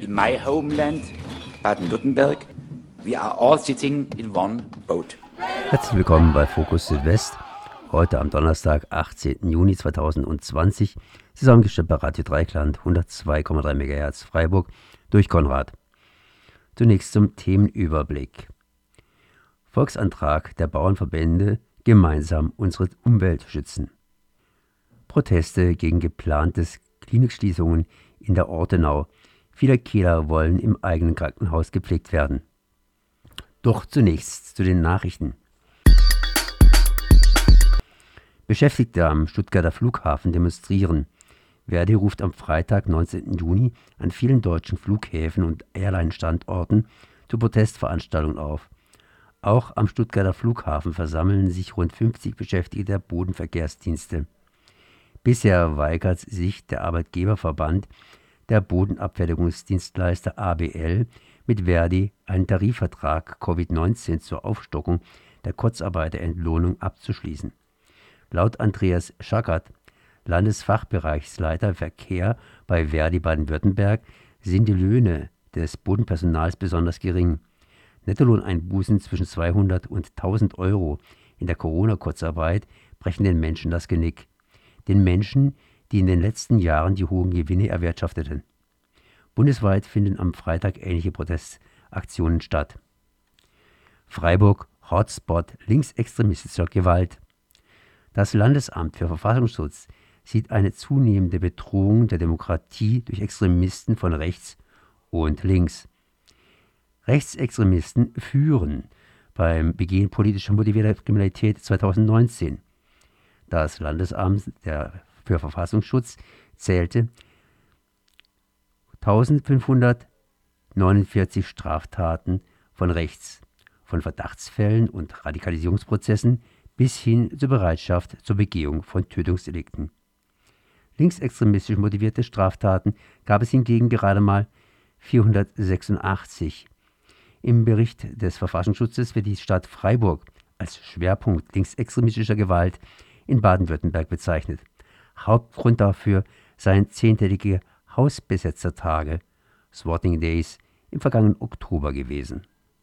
in my homeland, Baden-Württemberg. We are all sitting in one boat. Herzlich willkommen bei Fokus Südwest. Heute am Donnerstag, 18. Juni 2020. Saisongeschäft bei Radio Dreieckland, 102,3 MHz Freiburg durch Konrad. Zunächst zum Themenüberblick. Volksantrag der Bauernverbände, gemeinsam unsere Umwelt schützen. Proteste gegen geplantes Klinikschließungen in der Ortenau. Viele Kieler wollen im eigenen Krankenhaus gepflegt werden. Doch zunächst zu den Nachrichten. Beschäftigte am Stuttgarter Flughafen demonstrieren. Verdi ruft am Freitag, 19. Juni, an vielen deutschen Flughäfen und Airline-Standorten zu Protestveranstaltungen auf. Auch am Stuttgarter Flughafen versammeln sich rund 50 Beschäftigte der Bodenverkehrsdienste. Bisher weigert sich der Arbeitgeberverband der Bodenabfertigungsdienstleister ABL mit Verdi einen Tarifvertrag Covid-19 zur Aufstockung der Kurzarbeiterentlohnung abzuschließen. Laut Andreas Schackert, Landesfachbereichsleiter Verkehr bei Verdi Baden-Württemberg, sind die Löhne des Bodenpersonals besonders gering. Nettolohneinbußen zwischen 200 und 1000 Euro in der Corona-Kurzarbeit brechen den Menschen das Genick. Den Menschen, die in den letzten Jahren die hohen Gewinne erwirtschafteten. Bundesweit finden am Freitag ähnliche Protestaktionen statt. Freiburg, Hotspot linksextremistischer Gewalt. Das Landesamt für Verfassungsschutz sieht eine zunehmende Bedrohung der Demokratie durch Extremisten von rechts und links. Rechtsextremisten führen beim Begehen politischer motivierter Kriminalität 2019. Das Landesamt für Verfassungsschutz zählte 1549 Straftaten von rechts, von Verdachtsfällen und Radikalisierungsprozessen bis hin zur Bereitschaft zur Begehung von Tötungsdelikten. Linksextremistisch motivierte Straftaten gab es hingegen gerade mal 486. Im Bericht des Verfassungsschutzes wird die Stadt Freiburg als Schwerpunkt linksextremistischer Gewalt in Baden-Württemberg bezeichnet. Hauptgrund dafür seien 10-tägige Hausbesetzertage, Swatting Days, im vergangenen Oktober gewesen.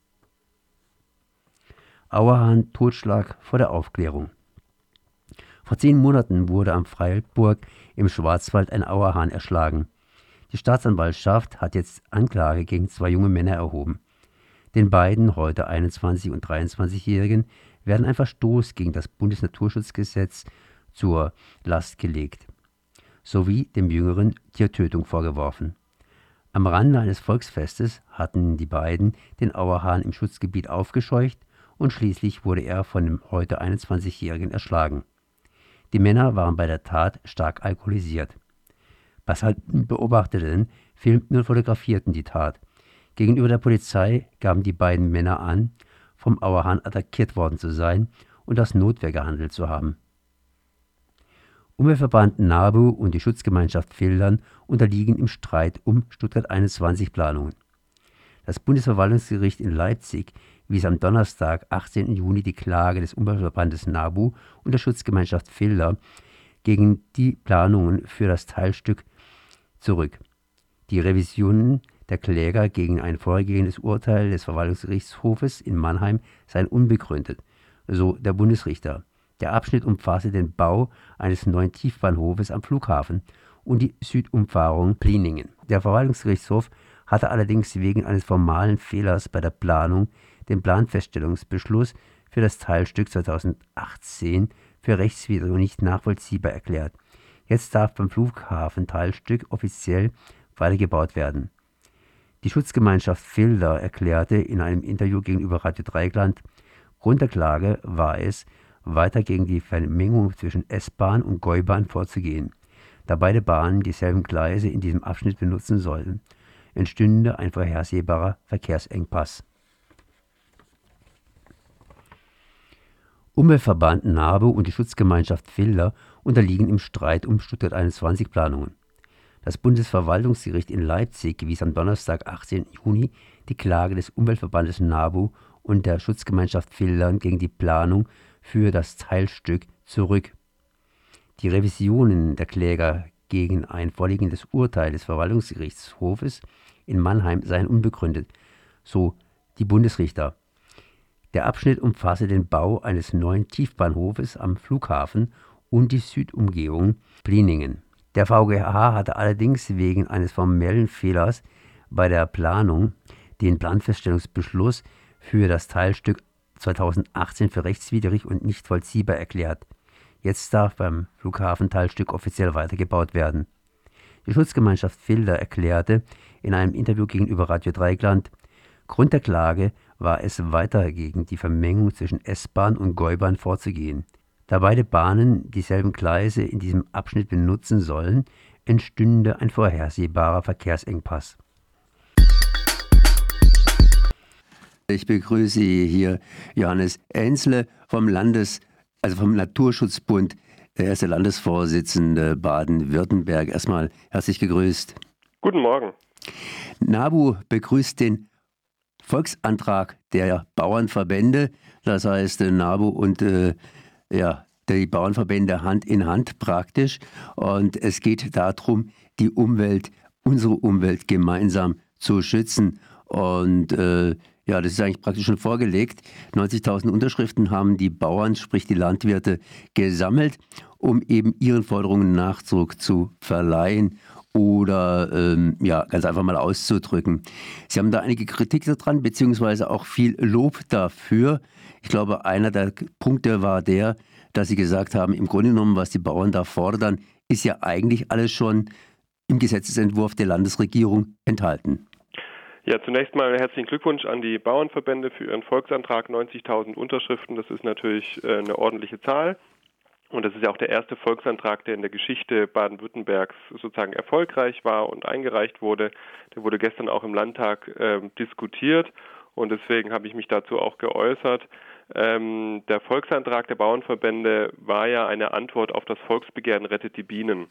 Auerhahn Totschlag vor der Aufklärung. Vor 10 Monaten wurde am Freiburg im Schwarzwald ein Auerhahn erschlagen. Die Staatsanwaltschaft hat jetzt Anklage gegen 2 junge Männer erhoben. Den beiden, heute 21- und 23-Jährigen, werden ein Verstoß gegen das Bundesnaturschutzgesetz zur Last gelegt, sowie dem Jüngeren Tiertötung vorgeworfen. Am Rande eines Volksfestes hatten die beiden den Auerhahn im Schutzgebiet aufgescheucht und schließlich wurde er von dem heute 21-Jährigen erschlagen. Die Männer waren bei der Tat stark alkoholisiert. Passanten beobachteten, filmten und fotografierten die Tat. Gegenüber der Polizei gaben die beiden Männer an, vom Auerhahn attackiert worden zu sein und als Notwehr gehandelt zu haben. Umweltverband NABU und die Schutzgemeinschaft Fildern unterliegen im Streit um Stuttgart 21 Planungen. Das Bundesverwaltungsgericht in Leipzig wies am Donnerstag, 18. Juni, die Klage des Umweltverbandes NABU und der Schutzgemeinschaft Filder gegen die Planungen für das Teilstück zurück. Die Revisionen der Kläger gegen ein vorhergehendes Urteil des Verwaltungsgerichtshofes in Mannheim seien unbegründet, so der Bundesrichter. Der Abschnitt umfasste den Bau eines neuen Tiefbahnhofes am Flughafen und die Südumfahrung Pliningen. Der Verwaltungsgerichtshof hatte allerdings wegen eines formalen Fehlers bei der Planung den Planfeststellungsbeschluss für das Teilstück 2018 für rechtswidrig und nicht nachvollziehbar erklärt. Jetzt darf beim Flughafen-Teilstück offiziell weitergebaut werden. Die Schutzgemeinschaft Filder erklärte in einem Interview gegenüber Radio Dreieckland, Grund der Klage war es, weiter gegen die Vermengung zwischen S-Bahn und Gäubahn vorzugehen. Da beide Bahnen dieselben Gleise in diesem Abschnitt benutzen sollten, entstünde ein vorhersehbarer Verkehrsengpass. Umweltverband NABU und die Schutzgemeinschaft Filder unterliegen im Streit um Stuttgart 21 Planungen. Das Bundesverwaltungsgericht in Leipzig wies am Donnerstag, 18. Juni, die Klage des Umweltverbandes NABU und der Schutzgemeinschaft Fildern gegen die Planung für das Teilstück zurück. Die Revisionen der Kläger gegen ein vorliegendes Urteil des Verwaltungsgerichtshofes in Mannheim seien unbegründet, so die Bundesrichter. Der Abschnitt umfasse den Bau eines neuen Tiefbahnhofes am Flughafen und die Südumgehung Pliningen. Der VGH hatte allerdings wegen eines formellen Fehlers bei der Planung den Planfeststellungsbeschluss für das Teilstück 2018 für rechtswidrig und nicht vollziehbar erklärt. Jetzt darf beim Flughafenteilstück offiziell weitergebaut werden. Die Schutzgemeinschaft Filder erklärte in einem Interview gegenüber Radio Dreieckland, Grund der Klage war es, weiter gegen die Vermengung zwischen S-Bahn und Gäubahn vorzugehen. Da beide Bahnen dieselben Gleise in diesem Abschnitt benutzen sollen, entstünde ein vorhersehbarer Verkehrsengpass. Ich begrüße hier Johannes Enzle vom Naturschutzbund. Er ist der Landesvorsitzende Baden-Württemberg. Erstmal herzlich gegrüßt. Guten Morgen. NABU begrüßt den Volksantrag der Bauernverbände. Das heißt, NABU und die Bauernverbände Hand in Hand praktisch. Und es geht darum, die Umwelt, unsere Umwelt gemeinsam zu schützen. Und das ist eigentlich praktisch schon vorgelegt. 90.000 Unterschriften haben die Bauern, sprich die Landwirte, gesammelt, um eben ihren Forderungen Nachdruck zu verleihen oder ganz einfach mal auszudrücken. Sie haben da einige Kritik daran, beziehungsweise auch viel Lob dafür. Ich glaube, einer der Punkte war der, dass Sie gesagt haben, im Grunde genommen, was die Bauern da fordern, ist ja eigentlich alles schon im Gesetzesentwurf der Landesregierung enthalten. Ja, zunächst mal herzlichen Glückwunsch an die Bauernverbände für ihren Volksantrag. 90.000 Unterschriften, das ist natürlich eine ordentliche Zahl. Und das ist ja auch der erste Volksantrag, der in der Geschichte Baden-Württembergs sozusagen erfolgreich war und eingereicht wurde. Der wurde gestern auch im Landtag diskutiert und deswegen habe ich mich dazu auch geäußert. Der Volksantrag der Bauernverbände war ja eine Antwort auf das Volksbegehren Rettet die Bienen.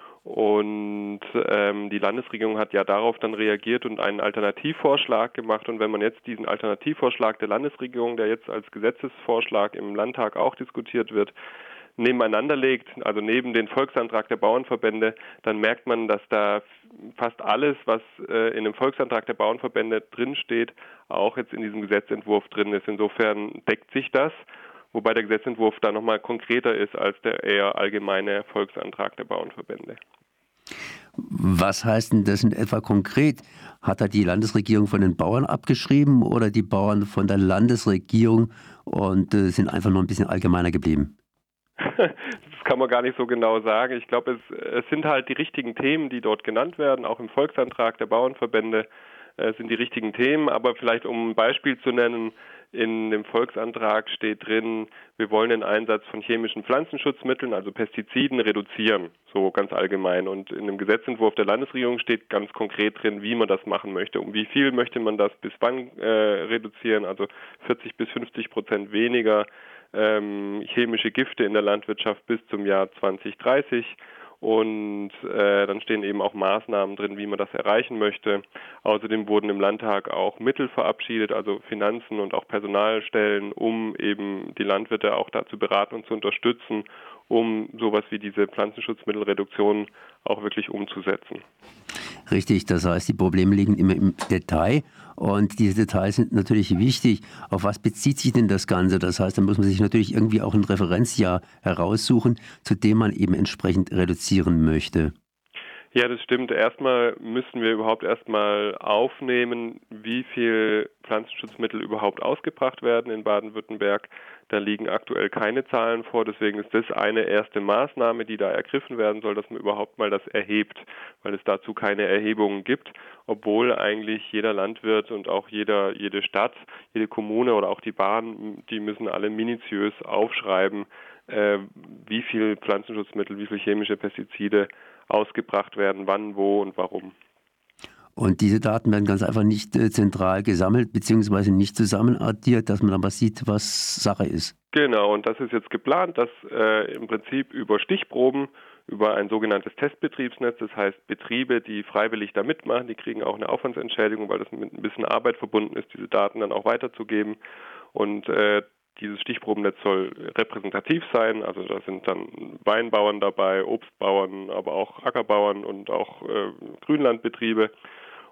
Und die Landesregierung hat ja darauf dann reagiert und einen Alternativvorschlag gemacht. Und wenn man jetzt diesen Alternativvorschlag der Landesregierung, der jetzt als Gesetzesvorschlag im Landtag auch diskutiert wird, nebeneinander legt, also neben den Volksantrag der Bauernverbände, dann merkt man, dass da fast alles, was in dem Volksantrag der Bauernverbände drinsteht, auch jetzt in diesem Gesetzentwurf drin ist. Insofern deckt sich das, wobei der Gesetzentwurf da nochmal konkreter ist als der eher allgemeine Volksantrag der Bauernverbände. Was heißt denn das in etwa konkret? Hat da die Landesregierung von den Bauern abgeschrieben oder die Bauern von der Landesregierung und sind einfach nur ein bisschen allgemeiner geblieben? Das kann man gar nicht so genau sagen. Ich glaube, es sind halt die richtigen Themen, die dort genannt werden, auch im Volksantrag der Bauernverbände sind die richtigen Themen. Aber vielleicht um ein Beispiel zu nennen, in dem Volksantrag steht drin, wir wollen den Einsatz von chemischen Pflanzenschutzmitteln, also Pestiziden, reduzieren, so ganz allgemein. Und in dem Gesetzentwurf der Landesregierung steht ganz konkret drin, wie man das machen möchte. Um wie viel möchte man das bis wann reduzieren, also 40-50% weniger chemische Gifte in der Landwirtschaft bis zum Jahr 2030. Und dann stehen eben auch Maßnahmen drin, wie man das erreichen möchte. Außerdem wurden im Landtag auch Mittel verabschiedet, also Finanzen und auch Personalstellen, um eben die Landwirte auch dazu beraten und zu unterstützen, um sowas wie diese Pflanzenschutzmittelreduktion auch wirklich umzusetzen. Richtig, das heißt, die Probleme liegen immer im Detail und diese Details sind natürlich wichtig. Auf was bezieht sich denn das Ganze? Das heißt, da muss man sich natürlich irgendwie auch ein Referenzjahr heraussuchen, zu dem man eben entsprechend reduzieren möchte. Ja, das stimmt. Erstmal müssen wir überhaupt erstmal aufnehmen, wie viel Pflanzenschutzmittel überhaupt ausgebracht werden in Baden-Württemberg. Da liegen aktuell keine Zahlen vor, deswegen ist das eine erste Maßnahme, die da ergriffen werden soll, dass man überhaupt mal das erhebt, weil es dazu keine Erhebungen gibt, obwohl eigentlich jeder Landwirt und auch jede Stadt, jede Kommune oder auch die Bahn, die müssen alle minutiös aufschreiben, wie viel Pflanzenschutzmittel, wie viel chemische Pestizide ausgebracht werden, wann, wo und warum. Und diese Daten werden ganz einfach nicht zentral gesammelt, beziehungsweise nicht zusammenaddiert, dass man dann mal sieht, was Sache ist. Genau, und das ist jetzt geplant, dass im Prinzip über Stichproben, über ein sogenanntes Testbetriebsnetz, das heißt Betriebe, die freiwillig da mitmachen, die kriegen auch eine Aufwandsentschädigung, weil das mit ein bisschen Arbeit verbunden ist, diese Daten dann auch weiterzugeben. Und dieses Stichprobennetz soll repräsentativ sein, also da sind dann Weinbauern dabei, Obstbauern, aber auch Ackerbauern und auch Grünlandbetriebe.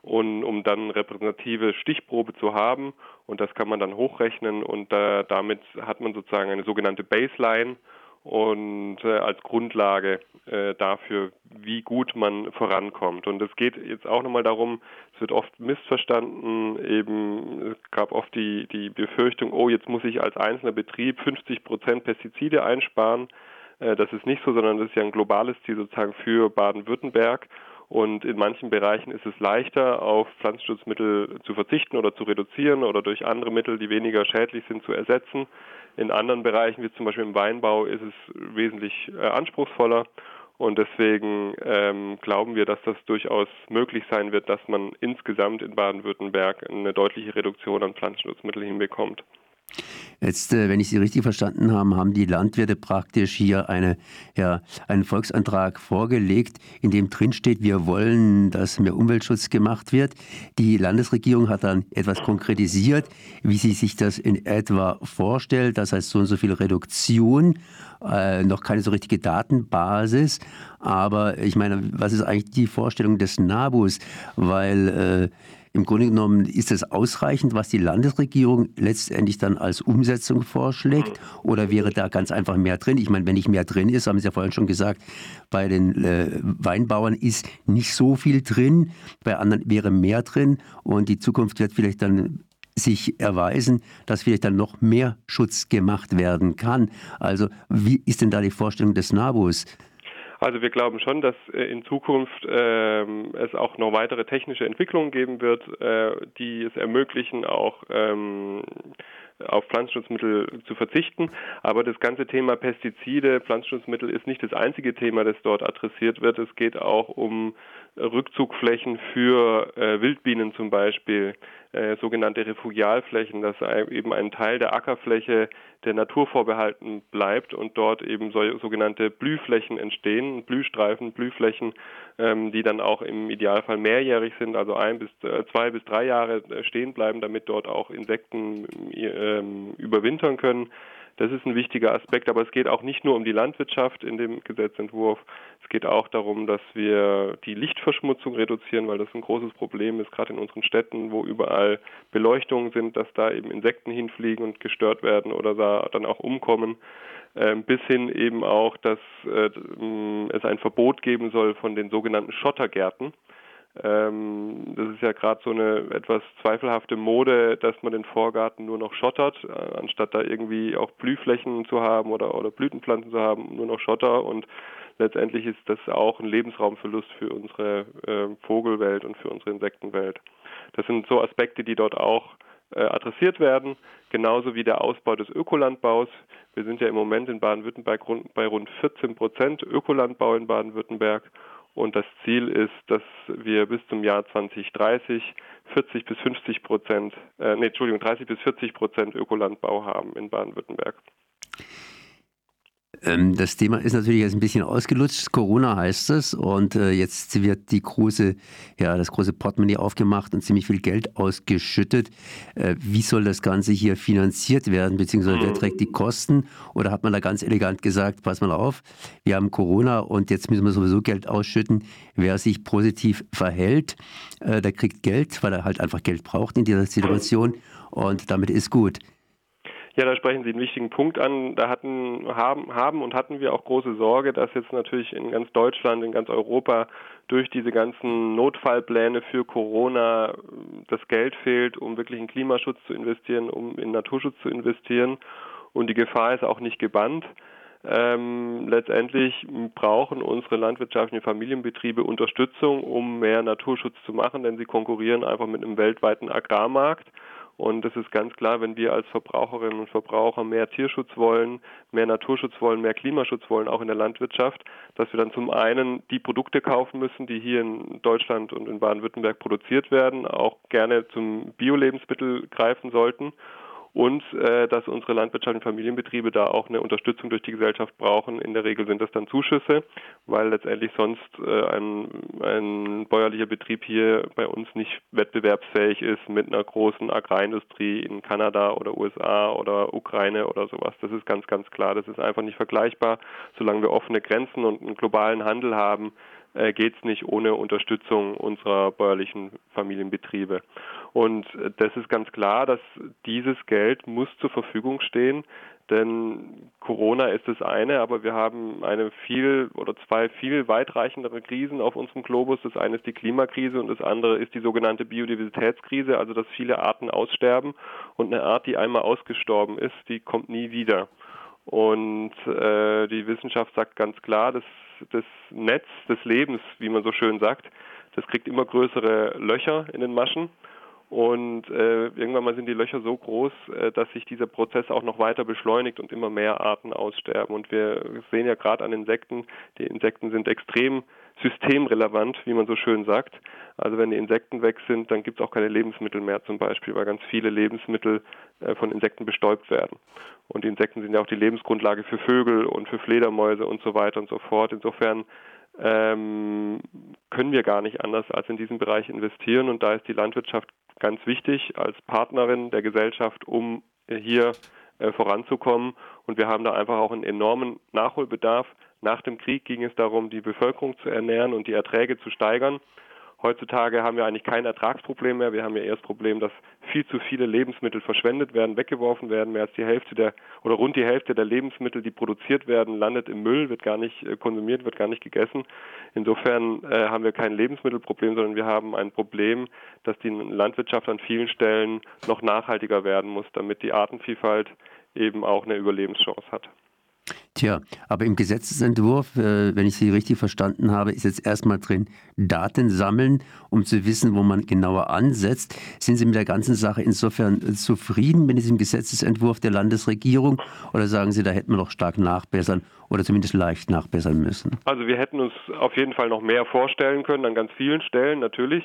und um dann eine repräsentative Stichprobe zu haben. Und das kann man dann hochrechnen und damit hat man sozusagen eine sogenannte Baseline und als Grundlage dafür, wie gut man vorankommt. Und es geht jetzt auch nochmal darum, es wird oft missverstanden, es gab oft die Befürchtung, oh, jetzt muss ich als einzelner Betrieb 50% Pestizide einsparen. Das ist nicht so, sondern das ist ja ein globales Ziel sozusagen für Baden-Württemberg. Und in manchen Bereichen ist es leichter, auf Pflanzenschutzmittel zu verzichten oder zu reduzieren oder durch andere Mittel, die weniger schädlich sind, zu ersetzen. In anderen Bereichen, wie zum Beispiel im Weinbau, ist es wesentlich anspruchsvoller. Und deswegen glauben wir, dass das durchaus möglich sein wird, dass man insgesamt in Baden-Württemberg eine deutliche Reduktion an Pflanzenschutzmitteln hinbekommt. Jetzt, wenn ich Sie richtig verstanden habe, haben die Landwirte praktisch hier einen Volksantrag vorgelegt, in dem drin steht, wir wollen, dass mehr Umweltschutz gemacht wird. Die Landesregierung hat dann etwas konkretisiert, wie sie sich das in etwa vorstellt. Das heißt, so und so viel Reduktion, noch keine so richtige Datenbasis. Aber ich meine, was ist eigentlich die Vorstellung des NABUs? Weil im Grunde genommen ist es ausreichend, was die Landesregierung letztendlich dann als Umsetzung vorschlägt, oder wäre da ganz einfach mehr drin? Ich meine, wenn nicht mehr drin ist, haben Sie ja vorhin schon gesagt, bei den Weinbauern ist nicht so viel drin, bei anderen wäre mehr drin und die Zukunft wird vielleicht dann sich erweisen, dass vielleicht dann noch mehr Schutz gemacht werden kann. Also wie ist denn da die Vorstellung des NABUs? Also wir glauben schon, dass in Zukunft es auch noch weitere technische Entwicklungen geben wird, die es ermöglichen, auch auf Pflanzenschutzmittel zu verzichten. Aber das ganze Thema Pestizide, Pflanzenschutzmittel ist nicht das einzige Thema, das dort adressiert wird. Es geht auch um Rückzugflächen für Wildbienen zum Beispiel, sogenannte Refugialflächen, dass eben ein Teil der Ackerfläche der Natur vorbehalten bleibt und dort eben sogenannte Blühflächen entstehen, Blühstreifen, Blühflächen, die dann auch im Idealfall mehrjährig sind, also 2 bis 3 Jahre stehen bleiben, damit dort auch Insekten überwintern können. Das ist ein wichtiger Aspekt, aber es geht auch nicht nur um die Landwirtschaft in dem Gesetzentwurf. Es geht auch darum, dass wir die Lichtverschmutzung reduzieren, weil das ein großes Problem ist, gerade in unseren Städten, wo überall Beleuchtungen sind, dass da eben Insekten hinfliegen und gestört werden oder da dann auch umkommen. Bis hin eben auch, dass es ein Verbot geben soll von den sogenannten Schottergärten. Das ist ja gerade so eine etwas zweifelhafte Mode, dass man den Vorgarten nur noch schottert, anstatt da irgendwie auch Blühflächen zu haben oder Blütenpflanzen zu haben, nur noch Schotter. Und letztendlich ist das auch ein Lebensraumverlust für unsere Vogelwelt und für unsere Insektenwelt. Das sind so Aspekte, die dort auch adressiert werden, genauso wie der Ausbau des Ökolandbaus. Wir sind ja im Moment in Baden-Württemberg bei rund 14% Ökolandbau in Baden-Württemberg. Und das Ziel ist, dass wir bis zum Jahr 2030 30 bis 40% Ökolandbau haben in Baden-Württemberg. Das Thema ist natürlich jetzt ein bisschen ausgelutscht. Corona heißt es, und jetzt wird das große Portemonnaie aufgemacht und ziemlich viel Geld ausgeschüttet. Wie soll das Ganze hier finanziert werden, beziehungsweise wer trägt die Kosten? Oder hat man da ganz elegant gesagt, pass mal auf, wir haben Corona und jetzt müssen wir sowieso Geld ausschütten. Wer sich positiv verhält, der kriegt Geld, weil er halt einfach Geld braucht in dieser Situation, und damit ist gut. Ja, da sprechen Sie einen wichtigen Punkt an. Da hatten wir auch große Sorge, dass jetzt natürlich in ganz Deutschland, in ganz Europa durch diese ganzen Notfallpläne für Corona das Geld fehlt, um wirklich in Klimaschutz zu investieren, um in Naturschutz zu investieren. Und die Gefahr ist auch nicht gebannt. Letztendlich brauchen unsere landwirtschaftlichen Familienbetriebe Unterstützung, um mehr Naturschutz zu machen, denn sie konkurrieren einfach mit einem weltweiten Agrarmarkt. Und es ist ganz klar, wenn wir als Verbraucherinnen und Verbraucher mehr Tierschutz wollen, mehr Naturschutz wollen, mehr Klimaschutz wollen, auch in der Landwirtschaft, dass wir dann zum einen die Produkte kaufen müssen, die hier in Deutschland und in Baden-Württemberg produziert werden, auch gerne zum Bio-Lebensmittel greifen sollten. Und dass unsere landwirtschaftlichen Familienbetriebe da auch eine Unterstützung durch die Gesellschaft brauchen. In der Regel sind das dann Zuschüsse, weil letztendlich sonst ein bäuerlicher Betrieb hier bei uns nicht wettbewerbsfähig ist mit einer großen Agrarindustrie in Kanada oder USA oder Ukraine oder sowas. Das ist ganz, ganz klar. Das ist einfach nicht vergleichbar. Solange wir offene Grenzen und einen globalen Handel haben, geht es nicht ohne Unterstützung unserer bäuerlichen Familienbetriebe. Und das ist ganz klar, dass dieses Geld muss zur Verfügung stehen, denn Corona ist das eine, aber wir haben zwei viel weitreichendere Krisen auf unserem Globus. Das eine ist die Klimakrise und das andere ist die sogenannte Biodiversitätskrise, also dass viele Arten aussterben und eine Art, die einmal ausgestorben ist, die kommt nie wieder. Und die Wissenschaft sagt ganz klar, dass das Netz des Lebens, wie man so schön sagt, das kriegt immer größere Löcher in den Maschen. Und irgendwann mal sind die Löcher so groß, dass sich dieser Prozess auch noch weiter beschleunigt und immer mehr Arten aussterben. Und wir sehen ja gerade an Insekten, die Insekten sind extrem systemrelevant, wie man so schön sagt. Also wenn die Insekten weg sind, dann gibt es auch keine Lebensmittel mehr zum Beispiel, weil ganz viele Lebensmittel von Insekten bestäubt werden. Und die Insekten sind ja auch die Lebensgrundlage für Vögel und für Fledermäuse und so weiter und so fort. Insofern können wir gar nicht anders als in diesen Bereich investieren. Und da ist die Landwirtschaft ganz wichtig als Partnerin der Gesellschaft, um hier voranzukommen. Und wir haben da einfach auch einen enormen Nachholbedarf. Nach dem Krieg ging es darum, die Bevölkerung zu ernähren und die Erträge zu steigern. Heutzutage haben wir eigentlich kein Ertragsproblem mehr. Wir haben ja eher das Problem, dass viel zu viele Lebensmittel verschwendet werden, weggeworfen werden. Mehr als rund die Hälfte der Lebensmittel, die produziert werden, landet im Müll, wird gar nicht konsumiert, wird gar nicht gegessen. Insofern haben wir kein Lebensmittelproblem, sondern wir haben ein Problem, dass die Landwirtschaft an vielen Stellen noch nachhaltiger werden muss, damit die Artenvielfalt eben auch eine Überlebenschance hat. Tja, aber im Gesetzesentwurf, wenn ich Sie richtig verstanden habe, ist jetzt erstmal drin, Daten sammeln, um zu wissen, wo man genauer ansetzt. Sind Sie mit der ganzen Sache insofern zufrieden mit diesem Gesetzesentwurf der Landesregierung oder sagen Sie, da hätten wir noch stark nachbessern oder zumindest leicht nachbessern müssen? Also wir hätten uns auf jeden Fall noch mehr vorstellen können, an ganz vielen Stellen natürlich.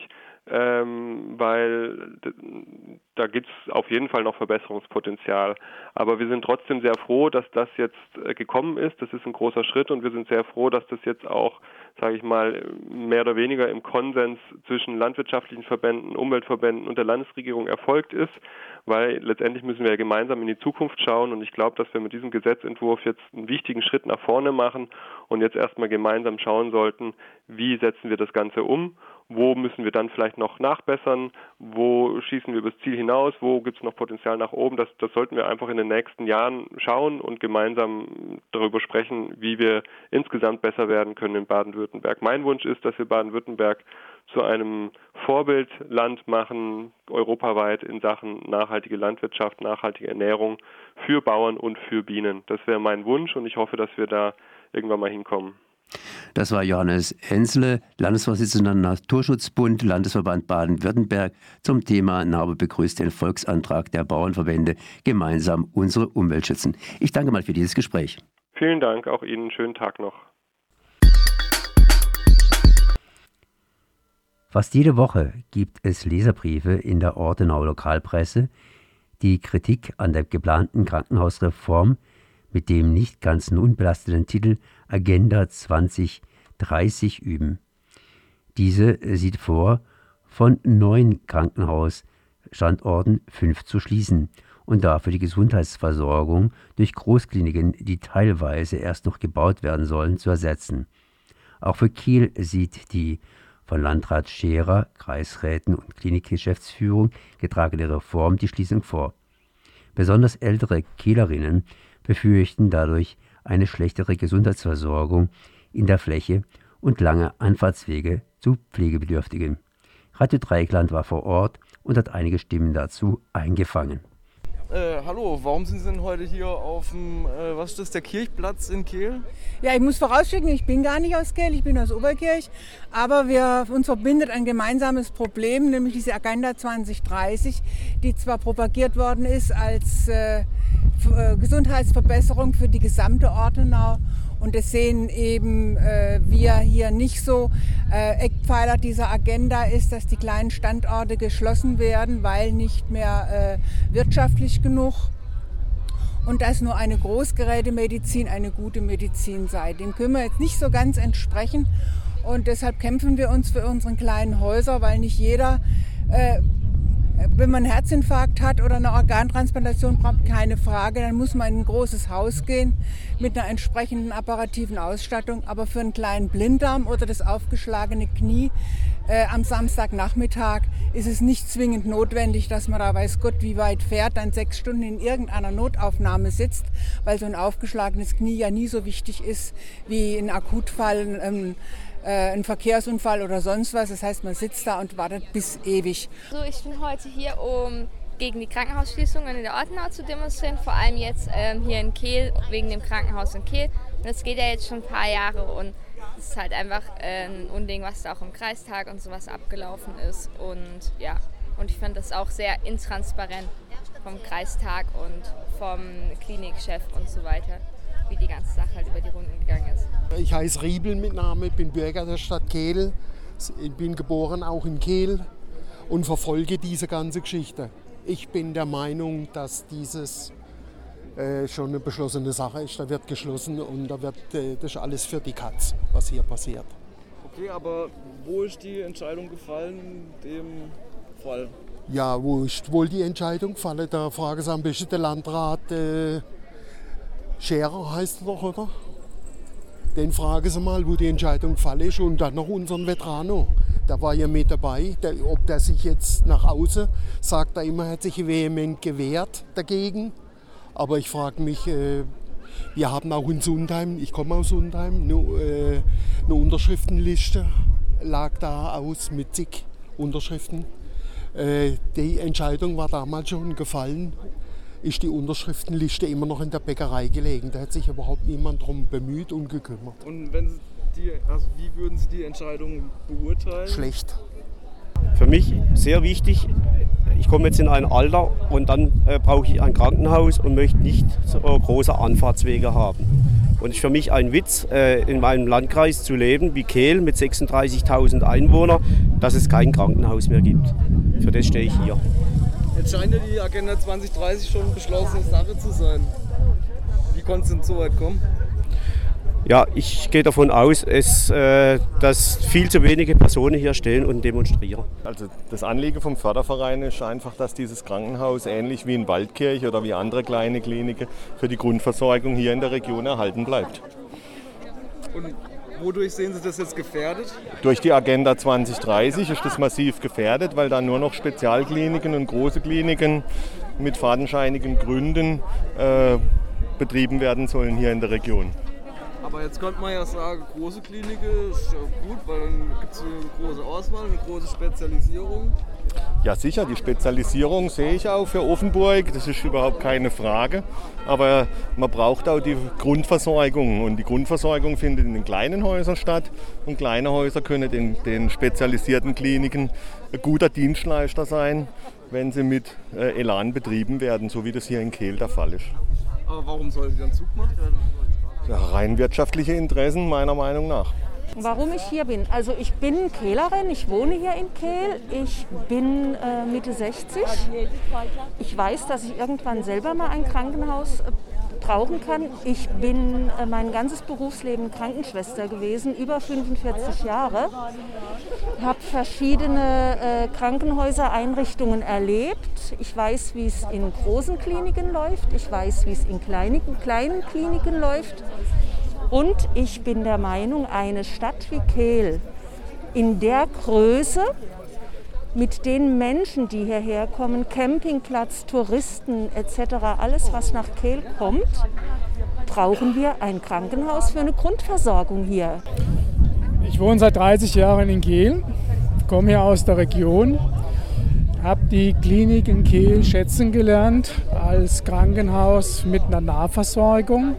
Weil da gibt es auf jeden Fall noch Verbesserungspotenzial. Aber wir sind trotzdem sehr froh, dass das jetzt gekommen ist. Das ist ein großer Schritt und wir sind sehr froh, dass das jetzt auch, sage ich mal, mehr oder weniger im Konsens zwischen landwirtschaftlichen Verbänden, Umweltverbänden und der Landesregierung erfolgt ist, weil letztendlich müssen wir ja gemeinsam in die Zukunft schauen und ich glaube, dass wir mit diesem Gesetzentwurf jetzt einen wichtigen Schritt nach vorne machen und jetzt erstmal gemeinsam schauen sollten, wie setzen wir das Ganze um. Wo müssen wir dann vielleicht noch nachbessern? Wo schießen wir übers Ziel hinaus? Wo gibt es noch Potenzial nach oben? Das sollten wir einfach in den nächsten Jahren schauen und gemeinsam darüber sprechen, wie wir insgesamt besser werden können in Baden-Württemberg. Mein Wunsch ist, dass wir Baden-Württemberg zu einem Vorbildland machen, europaweit in Sachen nachhaltige Landwirtschaft, nachhaltige Ernährung für Bauern und für Bienen. Das wäre mein Wunsch und ich hoffe, dass wir da irgendwann mal hinkommen. Das war Johannes Ensle, Landesvorsitzender Naturschutzbund, Landesverband Baden-Württemberg, zum Thema NABU begrüßt den Volksantrag der Bauernverbände, gemeinsam unsere Umwelt schützen. Ich danke mal für dieses Gespräch. Vielen Dank, auch Ihnen schönen Tag noch. Fast jede Woche gibt es Leserbriefe in der Ortenauer Lokalpresse, die Kritik an der geplanten Krankenhausreform mit dem nicht ganz unbelasteten Titel Agenda 2030 üben. Diese sieht vor, von 9 Krankenhausstandorten 5 zu schließen und dafür die Gesundheitsversorgung durch Großkliniken, die teilweise erst noch gebaut werden sollen, zu ersetzen. Auch für Kehl sieht die von Landrat Scherer, Kreisräten und Klinikgeschäftsführung getragene Reform die Schließung vor. Besonders ältere Kehlerinnen befürchten dadurch eine schlechtere Gesundheitsversorgung in der Fläche und lange Anfahrtswege zu Pflegebedürftigen. Radio Dreieckland war vor Ort und hat einige Stimmen dazu eingefangen. Hallo, warum sind Sie denn heute hier auf dem, was ist das, der Kirchplatz in Kehl? Ja, ich muss vorausschicken, ich bin gar nicht aus Kehl, ich bin aus Oberkirch, aber uns verbindet ein gemeinsames Problem, nämlich diese Agenda 2030, die zwar propagiert worden ist als Gesundheitsverbesserung für die gesamte Ortenau. Und das sehen eben wir hier nicht so. Eckpfeiler dieser Agenda ist, dass die kleinen Standorte geschlossen werden, weil nicht mehr wirtschaftlich genug. Und dass nur eine Großgerätemedizin eine gute Medizin sei. Dem können wir jetzt nicht so ganz entsprechen. Und deshalb kämpfen wir uns für unsere kleinen Häuser, weil nicht jeder Wenn man einen Herzinfarkt hat oder eine Organtransplantation braucht, keine Frage, dann muss man in ein großes Haus gehen mit einer entsprechenden apparativen Ausstattung. Aber für einen kleinen Blinddarm oder das aufgeschlagene Knie am Samstagnachmittag ist es nicht zwingend notwendig, dass man da weiß Gott wie weit fährt, dann 6 Stunden in irgendeiner Notaufnahme sitzt, weil so ein aufgeschlagenes Knie ja nie so wichtig ist wie ein Akutfall, ein Verkehrsunfall oder sonst was. Das heißt, man sitzt da und wartet bis ewig. Also ich bin heute hier, um gegen die Krankenhausschließungen in der Ortenau zu demonstrieren, vor allem jetzt hier in Kehl, wegen dem Krankenhaus in Kehl. Und das geht ja jetzt schon ein paar Jahre und es ist halt einfach ein Unding, was da auch im Kreistag und sowas abgelaufen ist. Und ja, und ich finde das auch sehr intransparent vom Kreistag und vom Klinikchef und so weiter, wie die ganze Sache halt über die Runden gegangen ist. Ich heiße Riebel mit Namen, bin Bürger der Stadt Kehl. Ich bin geboren auch in Kehl und verfolge diese ganze Geschichte. Ich bin der Meinung, dass dieses schon eine beschlossene Sache ist. Da wird geschlossen und das ist alles für die Katz, was hier passiert. Okay, aber wo ist die Entscheidung gefallen in dem Fall? Ja, wo ist wohl die Entscheidung gefallen? Da frage ich am besten der Landrat Scherer heißt er doch, oder? Den fragen Sie mal, wo die Entscheidung gefallen ist. Und dann noch unseren Veterano. Da war ja mit dabei. Ob der sich jetzt nach außen sagt, er immer hat sich vehement gewehrt dagegen. Aber ich frage mich, wir haben auch in Sundheim, ich komme aus Sundheim, eine Unterschriftenliste lag da aus mit zig Unterschriften. Die Entscheidung war damals schon gefallen. Ist die Unterschriftenliste immer noch in der Bäckerei gelegen. Da hat sich überhaupt niemand darum bemüht und gekümmert. Und wie würden Sie die Entscheidung beurteilen? Schlecht. Für mich sehr wichtig, ich komme jetzt in ein Alter und dann brauche ich ein Krankenhaus und möchte nicht so große Anfahrtswege haben. Und es ist für mich ein Witz, in meinem Landkreis zu leben wie Kehl mit 36.000 Einwohnern, dass es kein Krankenhaus mehr gibt. Für das stehe ich hier. Jetzt scheint ja die Agenda 2030 schon eine beschlossene Sache zu sein. Wie konnte es denn so weit kommen? Ja, ich gehe davon aus, dass viel zu wenige Personen hier stehen und demonstrieren. Also das Anliegen vom Förderverein ist einfach, dass dieses Krankenhaus ähnlich wie in Waldkirch oder wie andere kleine Kliniken für die Grundversorgung hier in der Region erhalten bleibt. Und wodurch sehen Sie das jetzt gefährdet? Durch die Agenda 2030 ist das massiv gefährdet, weil da nur noch Spezialkliniken und große Kliniken mit fadenscheinigen Gründen betrieben werden sollen hier in der Region. Aber jetzt könnte man ja sagen, große Kliniken ist ja gut, weil dann gibt es eine große Auswahl, eine große Spezialisierung. Ja sicher, die Spezialisierung sehe ich auch für Offenburg, das ist überhaupt keine Frage. Aber man braucht auch die Grundversorgung und die Grundversorgung findet in den kleinen Häusern statt. Und kleine Häuser können in den spezialisierten Kliniken ein guter Dienstleister sein, wenn sie mit Elan betrieben werden, so wie das hier in Kehl der Fall ist. Aber warum soll sie dann zugemacht werden? Ja, rein wirtschaftliche Interessen meiner Meinung nach. Warum ich hier bin? Also ich bin Kehlerin, ich wohne hier in Kehl, ich bin Mitte 60. Ich weiß, dass ich irgendwann selber mal ein Krankenhaus brauchen kann. Ich bin mein ganzes Berufsleben Krankenschwester gewesen, über 45 Jahre. Ich habe verschiedene Krankenhäusereinrichtungen erlebt. Ich weiß, wie es in großen Kliniken läuft. Ich weiß, wie es in kleinen Kliniken läuft. Und ich bin der Meinung, eine Stadt wie Kehl in der Größe, mit den Menschen, die hierher kommen, Campingplatz, Touristen etc., alles, was nach Kehl kommt, brauchen wir ein Krankenhaus für eine Grundversorgung hier. Ich wohne seit 30 Jahren in Kehl, komme hier aus der Region, habe die Klinik in Kehl schätzen gelernt als Krankenhaus mit einer Nahversorgung.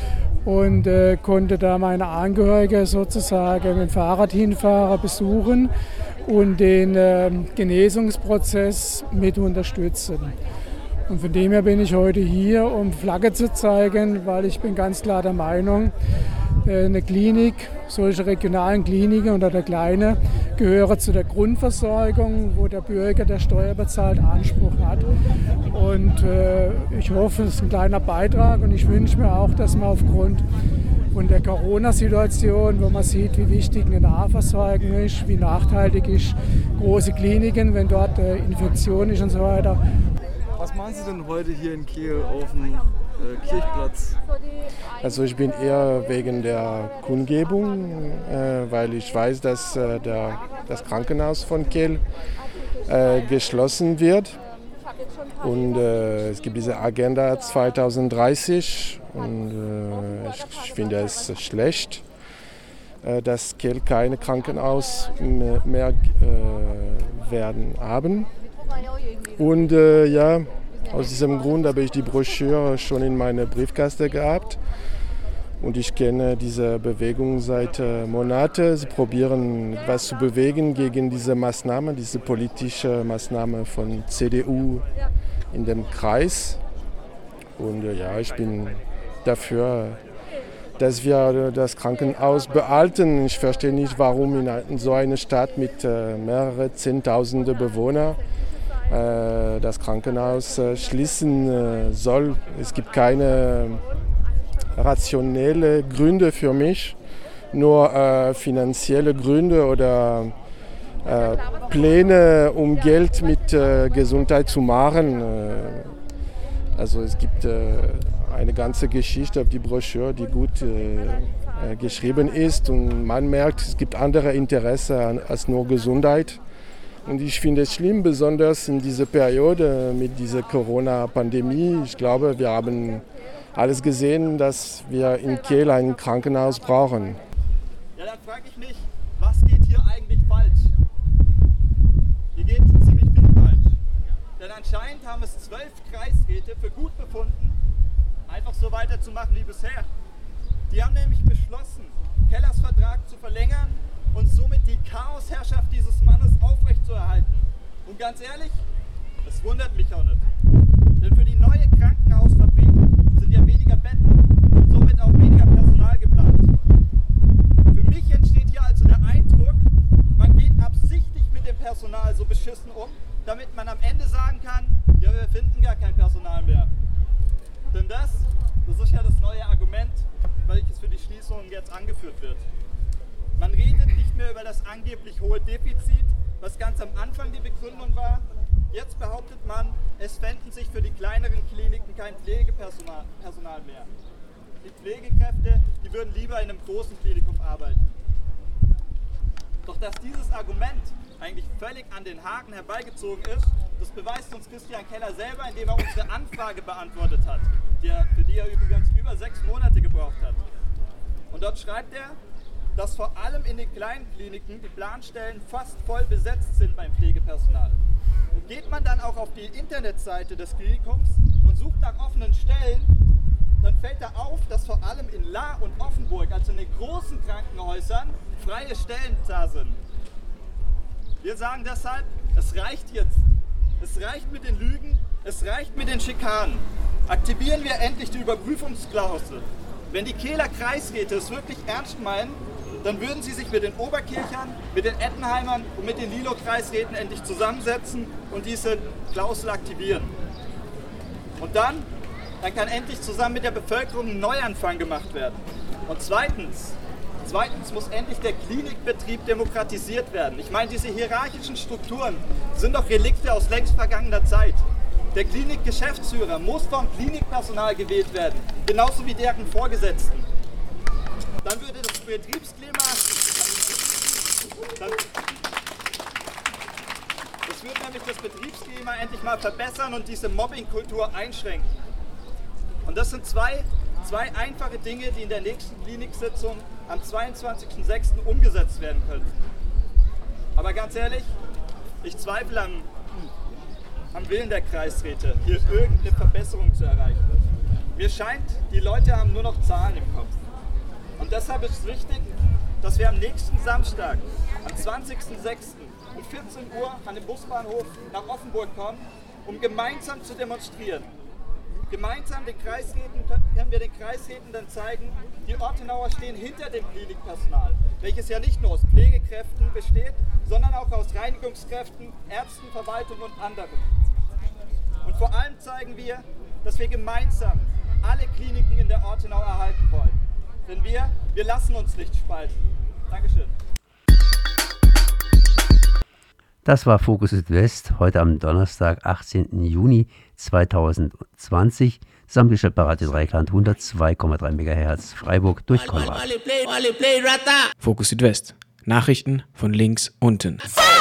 Und konnte da meine Angehörige sozusagen mit dem Fahrrad hinfahren, besuchen und den Genesungsprozess mit unterstützen. Und von dem her bin ich heute hier, um Flagge zu zeigen, weil ich bin ganz klar der Meinung, eine Klinik, solche regionalen Kliniken oder der kleine, gehören zu der Grundversorgung, wo der Bürger, der Steuer bezahlt, Anspruch hat. Und ich hoffe, es ist ein kleiner Beitrag und ich wünsche mir auch, dass man aufgrund von der Corona-Situation, wo man sieht, wie wichtig eine Nahversorgung ist, wie nachteilig ist große Kliniken, wenn dort Infektion ist und so weiter. Was machen Sie denn heute hier in Kehl auf dem Kirchplatz? Also ich bin eher wegen der Kundgebung, weil ich weiß, dass das Krankenhaus von Kehl geschlossen wird. Und es gibt diese Agenda 2030 und ich finde es schlecht, dass Kehl keine Krankenhaus mehr werden haben. Und ja, aus diesem Grund habe ich die Broschüre schon in meiner Briefkaste gehabt. Und ich kenne diese Bewegung seit Monaten. Sie probieren etwas zu bewegen gegen diese Maßnahme, diese politische Maßnahme von CDU in dem Kreis. Und ja, ich bin dafür, dass wir das Krankenhaus behalten. Ich verstehe nicht, warum in so einer Stadt mit mehreren Zehntausenden Bewohnern das Krankenhaus schließen soll. Es gibt keine rationelle Gründe für mich, nur finanzielle Gründe oder Pläne, um Geld mit Gesundheit zu machen. Also es gibt eine ganze Geschichte auf die Broschüre, die gut geschrieben ist und man merkt, es gibt andere Interessen als nur Gesundheit. Und ich finde es schlimm, besonders in dieser Periode mit dieser Corona-Pandemie. Ich glaube, wir haben alles gesehen, dass wir in Kehl ein Krankenhaus brauchen. Ja, dann frage ich mich, was geht hier eigentlich falsch? Hier geht ziemlich viel falsch. Denn anscheinend haben es 12 Kreisräte für gut befunden, einfach so weiterzumachen wie bisher. Die haben nämlich beschlossen, Kellers Vertrag zu verlängern und somit die Chaosherrschaft dieses Mannes aufrechtzuerhalten. Und ganz ehrlich, das wundert mich auch nicht. Denn für die neue Krankenhausfabrik sind ja weniger Betten und somit auch weniger Personal geplant. Für mich entsteht hier also der Eindruck, man geht absichtlich mit dem Personal so beschissen um, damit man am Ende sagen kann, ja, wir finden gar kein Personal mehr. Denn das ist ja das neue Argument, welches für die Schließungen jetzt angeführt wird. Man redet nicht mehr über das angeblich hohe Defizit, was ganz am Anfang die Begründung war. Jetzt behauptet man, es fänden sich für die kleineren Kliniken kein Pflegepersonal mehr. Die Pflegekräfte, die würden lieber in einem großen Klinikum arbeiten. Doch dass dieses Argument eigentlich völlig an den Haaren herbeigezogen ist, das beweist uns Christian Keller selber, indem er unsere Anfrage beantwortet hat, für die er übrigens über 6 Monate gebraucht hat. Und dort schreibt er, dass vor allem in den kleinen Kliniken die Planstellen fast voll besetzt sind beim Pflegepersonal. Und geht man dann auch auf die Internetseite des Klinikums und sucht nach offenen Stellen, dann fällt da auf, dass vor allem in Lahr und Offenburg, also in den großen Krankenhäusern, freie Stellen da sind. Wir sagen deshalb, es reicht jetzt. Es reicht mit den Lügen, es reicht mit den Schikanen. Aktivieren wir endlich die Überprüfungsklausel. Wenn die Kehler Kreisräte es wirklich ernst meinen, dann würden sie sich mit den Oberkirchern, mit den Ettenheimern und mit den Lilo-Kreisräten endlich zusammensetzen und diese Klausel aktivieren. Und dann kann endlich zusammen mit der Bevölkerung ein Neuanfang gemacht werden. Und zweitens muss endlich der Klinikbetrieb demokratisiert werden. Ich meine, diese hierarchischen Strukturen sind doch Relikte aus längst vergangener Zeit. Der Klinikgeschäftsführer muss vom Klinikpersonal gewählt werden, genauso wie deren Vorgesetzten. Dann würde das Betriebsklima, endlich mal verbessern und diese Mobbingkultur einschränken. Und das sind zwei einfache Dinge, die in der nächsten Kliniksitzung am 22.06. umgesetzt werden können. Aber ganz ehrlich, ich zweifle am Willen der Kreisräte, hier irgendeine Verbesserung zu erreichen. Mir scheint, die Leute haben nur noch Zahlen im Kopf. Und deshalb ist es wichtig, dass wir am nächsten Samstag, am 20.06. um 14 Uhr an den Busbahnhof nach Offenburg kommen, um gemeinsam zu demonstrieren. Gemeinsam können wir den Kreisräten dann zeigen, die Ortenauer stehen hinter dem Klinikpersonal, welches ja nicht nur aus Pflegekräften besteht, sondern auch aus Reinigungskräften, Ärzten, Verwaltung und anderen. Und vor allem zeigen wir, dass wir gemeinsam alle Kliniken in der Ortenau erhalten wollen. Denn wir lassen uns nicht spalten. Dankeschön. Das war Fokus Südwest, heute am Donnerstag, 18. Juni 2020, zusammengestellt bei Radio Dreikland 102,3 MHz Freiburg durch Konrad. Fokus Südwest, Nachrichten von links unten.